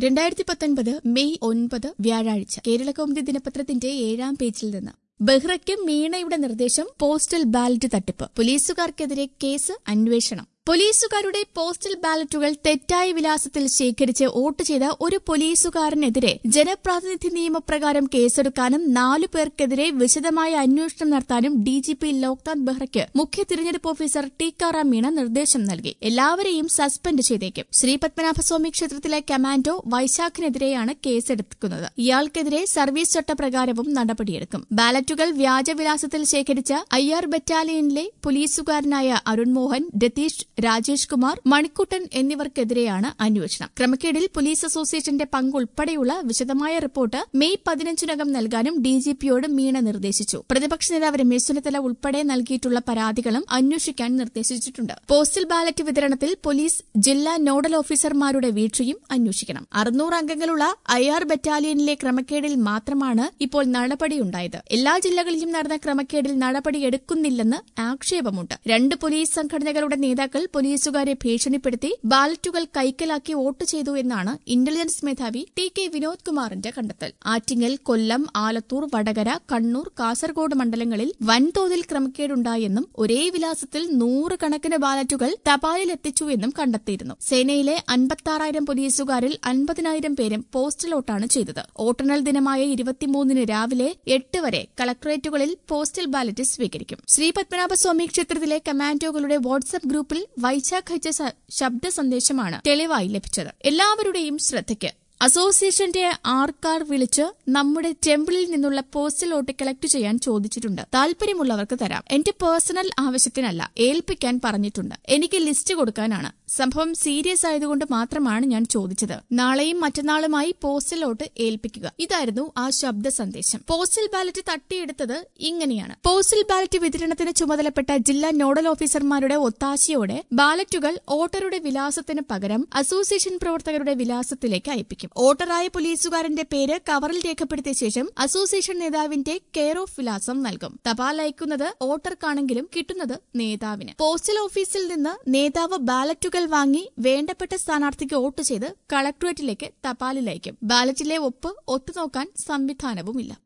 2019 May 9 വ്യാഴാഴ്ച കേരളകൗമുദി ദിനപത്രത്തിന്റെ 7-ാം പേജിൽ നിന്ന് ബെഹ്റയ്ക്ക് മീണയുടെ നിർദ്ദേശം പോസ്റ്റൽ ബാലറ്റ് തട്ടിപ്പ് പോലീസുകാർക്കെതിരെ കേസ് അന്വേഷണം. പോലീസുകാരുടെ പോസ്റ്റൽ ബാലറ്റുകൾ തെറ്റായ വിലാസത്തിൽ ശേഖരിച്ച് വോട്ട് ചെയ്ത ഒരു പോലീസുകാരനെതിരെ ജനപ്രാതിനിധ്യ നിയമപ്രകാരം കേസെടുക്കാനും 4 പേർക്കെതിരെ വിശദമായ അന്വേഷണം നടത്താനും ഡിജിപി ലോക്നാഥ് ബെഹ്റയ്ക്ക് മുഖ്യ തിരഞ്ഞെടുപ്പ് ഓഫീസർ ടിക്കാറാം മീണ നിർദ്ദേശം നൽകി. എല്ലാവരെയും സസ്പെൻഡ് ചെയ്തേക്കും. ശ്രീ പത്മനാഭസ്വാമി ക്ഷേത്രത്തിലെ കമാൻഡോ വൈശാഖിനെതിരെയാണ് കേസെടുക്കുന്നത്. ഇയാൾക്കെതിരെ സർവീസ് ചട്ടപ്രകാരവും നടപടിയെടുക്കും. ബാലറ്റുകൾ വ്യാജവിലാസത്തിൽ ശേഖരിച്ച IR ബറ്റാലിയനിലെ പോലീസുകാരനായ അരുൺ മോഹൻ, രതീഷ്, രാജേഷ് കുമാർ, മണിക്കുട്ടൻ എന്നിവർക്കെതിരെയാണ് അന്വേഷണം. ക്രമക്കേടിൽ പോലീസ് അസോസിയേഷന്റെ പങ്കുൾപ്പെടെയുള്ള വിശദമായ റിപ്പോർട്ട് മെയ് 15-നകം നൽകാനും ഡിജിപിയോട് മീണ നിർദ്ദേശിച്ചു. പ്രതിപക്ഷ നേതാവ് രമേശ് ചെന്നിത്തല ഉൾപ്പെടെ നൽകിയിട്ടുള്ള പരാതികളും അന്വേഷിക്കാൻ നിർദ്ദേശിച്ചിട്ടുണ്ട്. പോസ്റ്റൽ ബാലറ്റ് വിതരണത്തിൽ പോലീസ് ജില്ലാ നോഡൽ ഓഫീസർമാരുടെ വീഴ്ചയും അന്വേഷിക്കണം. 600 അംഗങ്ങളുള്ള IR ബറ്റാലിയനിലെ ക്രമക്കേടിൽ മാത്രമാണ് ഇപ്പോൾ നടപടിയുണ്ടായത്. എല്ലാ ജില്ലകളിലും നടന്ന ക്രമക്കേടിൽ നടപടിയെടുക്കുന്നില്ലെന്ന് ആക്ഷേപമുണ്ട്. 2 പോലീസ് സംഘടനകളുടെ നേതാക്കൾ പോലീസുകാരെ ഭീഷണിപ്പെടുത്തി ബാലറ്റുകൾ കൈക്കലാക്കി വോട്ട് ചെയ്തു എന്നാണ് ഇന്റലിജൻസ് മേധാവി TK വിനോദ് കുമാറിന്റെ കണ്ടെത്തൽ. ആറ്റിങ്ങൽ, കൊല്ലം, ആലത്തൂർ, വടകര, കണ്ണൂർ, കാസർഗോഡ് മണ്ഡലങ്ങളിൽ വൻതോതിൽ ക്രമക്കേടുണ്ടായെന്നും ഒരേ വിലാസത്തിൽ 100 കണക്കിന് ബാലറ്റുകൾ തപാലിലെത്തിച്ചുവെന്നും കണ്ടെത്തിയിരുന്നു. സേനയിലെ 56,000 പോലീസുകാരിൽ 50,000 പേരും പോസ്റ്റൽ വോട്ടാണ് ചെയ്തത്. വോട്ടെണ്ണൽ ദിനമായ 23-ന് രാവിലെ 8 വരെ കളക്ടറേറ്റുകളിൽ പോസ്റ്റൽ ബാലറ്റ് സ്വീകരിക്കും. ശ്രീ പത്മനാഭസ്വാമി ക്ഷേത്രത്തിലെ കമാൻഡോകളുടെ വാട്സ്ആപ്പ് ഗ്രൂപ്പിൽ വൈശാഖ് അയച്ച ശബ്ദ സന്ദേശമാണ് തെളിവായി ലഭിച്ചത്. എല്ലാവരുടെയും ശ്രദ്ധയ്ക്ക്. അസോസിയേഷന്റെ ആർക്കാർ വിളിച്ച് നമ്മുടെ ടെമ്പിളിൽ നിന്നുള്ള പോസ്റ്റൽ വോട്ട് കളക്ട് ചെയ്യാൻ ചോദിച്ചിട്ടുണ്ട്. താൽപര്യമുള്ളവർക്ക് തരാം. എന്റെ പേഴ്സണൽ ആവശ്യത്തിനല്ല, ഏൽപ്പിക്കാൻ പറഞ്ഞിട്ടുണ്ട്. എനിക്ക് ലിസ്റ്റ് കൊടുക്കാനാണ്. സംഭവം സീരിയസ് ആയതുകൊണ്ട് മാത്രമാണ് ഞാൻ ചോദിച്ചത്. നാളെയും മറ്റന്നാളുമായി പോസ്റ്റൽ വോട്ട് ഏൽപ്പിക്കുക. ഇതായിരുന്നു ആ ശബ്ദ സന്ദേശം. പോസ്റ്റൽ ബാലറ്റ് തട്ടിയെടുത്തത് ഇങ്ങനെയാണ്. പോസ്റ്റൽ ബാലറ്റ് വിതരണത്തിന് ചുമതലപ്പെട്ട ജില്ലാ നോഡൽ ഓഫീസർമാരുടെ ഒത്താശയോടെ ബാലറ്റുകൾ വോട്ടറുടെ വിലാസത്തിന് പകരം അസോസിയേഷൻ പ്രവർത്തകരുടെ വിലാസത്തിലേക്ക് അയപ്പിക്കും. വോട്ടറായ പോലീസുകാരന്റെ പേര് കവറിൽ രേഖപ്പെടുത്തിയ ശേഷം അസോസിയേഷൻ നേതാവിന്റെ കെയർ ഓഫ് വിലാസം നൽകും. തപാൽ അയക്കുന്നത് വോട്ടർക്കാണെങ്കിലും കിട്ടുന്നത് നേതാവിന്. പോസ്റ്റൽ ഓഫീസിൽ നിന്ന് നേതാവ് ബാലറ്റുകൾ വാങ്ങി വേണ്ടപ്പെട്ട സ്ഥാനാർത്ഥിക്ക് വോട്ട് ചെയ്ത് കളക്ടറേറ്റിലേക്ക് തപാലിൽ അയക്കും. ബാലറ്റിലെ ഒപ്പ് ഒത്തുനോക്കാൻ സംവിധാനവുമില്ല.